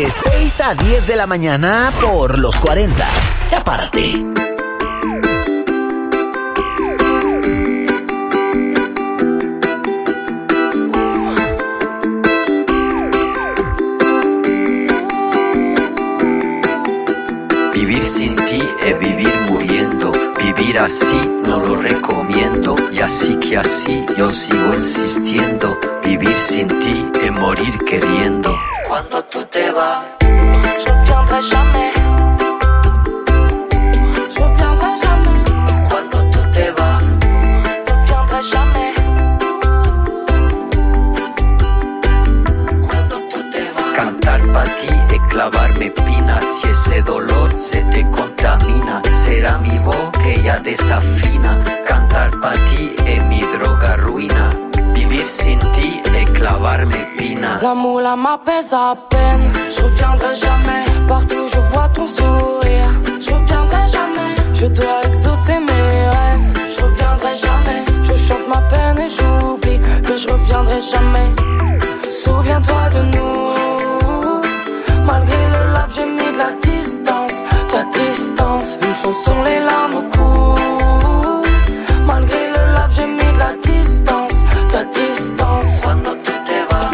De 6 a 10 de la mañana por los 40. Ya párate. Vivir sin ti es vivir muriendo. Vivir así no lo recomiendo. Y así que así yo sigo insistiendo. Vivir sin ti es morir queriendo. Cuando tú te vas, je reviendrai jamais. Je reviendrai jamais. Cuando tú te vas, je reviendrai jamais. Cuando tú te vas. Cantar pa' ti es clavarme espinas. Si ese dolor se te contamina, será mi voz que ya desafina. Cantar pa' ti es mi droga ruina. Vivir sin ti es clavarme espina. L'amour là m'apaise à peine. Je reviendrai jamais. Partout je vois ton sourire. Je reviendrai jamais. Je dois exaucer mes rêves. Je reviendrai jamais. Je chante ma peine et j'oublie que je reviendrai jamais. Souviens-toi de nous. Malgré le lave, j'ai mis de la distance. Ta distance, une chanson, les larmes au cou. Malgré le lave, j'ai mis de la distance. Ta distance. Cuando tú te vas,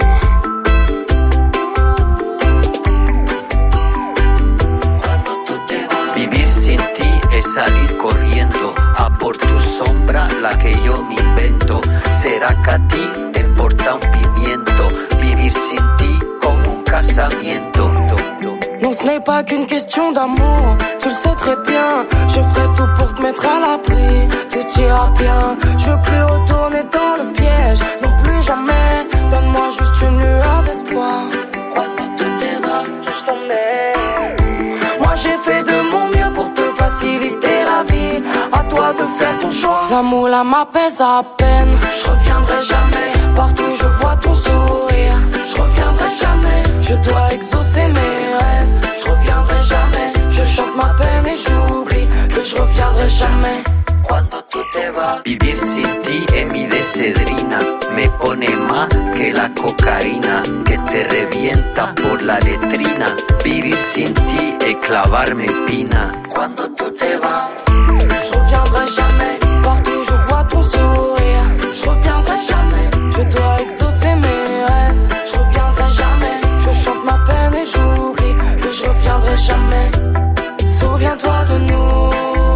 cuando tú te vas. Vivir sin ti es salir corriendo a por tu sombra, la que yo me invento. Será que a ti te importa un pimiento. Vivir sin ti como un casamiento. Non, ce n'est pas qu'une question d'amour, tu le sais très bien. Je ferai tout pour te mettre à l'abri, tout ira bien. Je veux plus retourner dans le piège, non plus jamais. Donne-moi juste une lueur d'espoir. Cuando tú te vas, Je t'en ai. Moi j'ai fait de mon mieux pour te faciliter la vie. À toi de faire ton choix. L'amour là m'apaise à peine. Je reviendrai jamais. Partout je vois ton sourire. Je reviendrai jamais. Je dois exaucer mes rêves. Je reviendrai jamais. Je chante ma peine et j'oublie que je reviendrai jamais. cuando tú te vas. Vivir sin ti es mi desedrina. Me pone más que la cocaína que te revienta por la letrina. Vivir sin ti es clavarme espina. Cuando tú te vas, Je reviendrai jamais. Partout je vois ton sourire. Je reviendrai jamais. Je dois exaucer mes rêves. Je reviendrai jamais. Je chante ma peine et j'oublie que je reviendrai jamais. Souviens-toi de nous.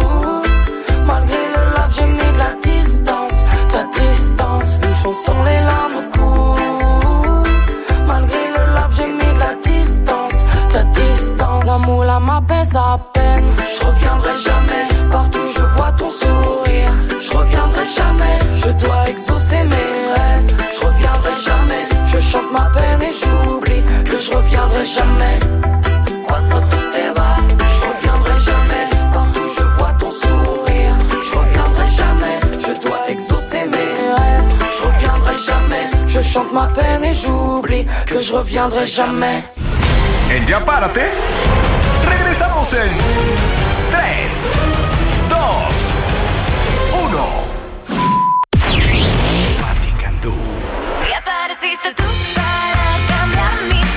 Malgré le lave, j'ai mis de la distance. Ta distance, une chanson, les larmes au cou. Malgré le lave, j'ai mis de la distance. Ta distance, l'amour là m'apaise à peine. Je reviendrai jamais. Partout je vois ton sourire. Je reviendrai jamais. Je dois exaucer mes rêves. Je reviendrai jamais. Je chante ma peine et j'oublie que je reviendrai jamais. cuando tú te vas, Je reviendrai jamais. Partout je vois ton sourire. Je reviendrai jamais. Je dois exaucer mes rêves. Je reviendrai jamais. Je chante ma peine et j'oublie que je reviendrai jamais. En Ya Párate, regresamos en 3,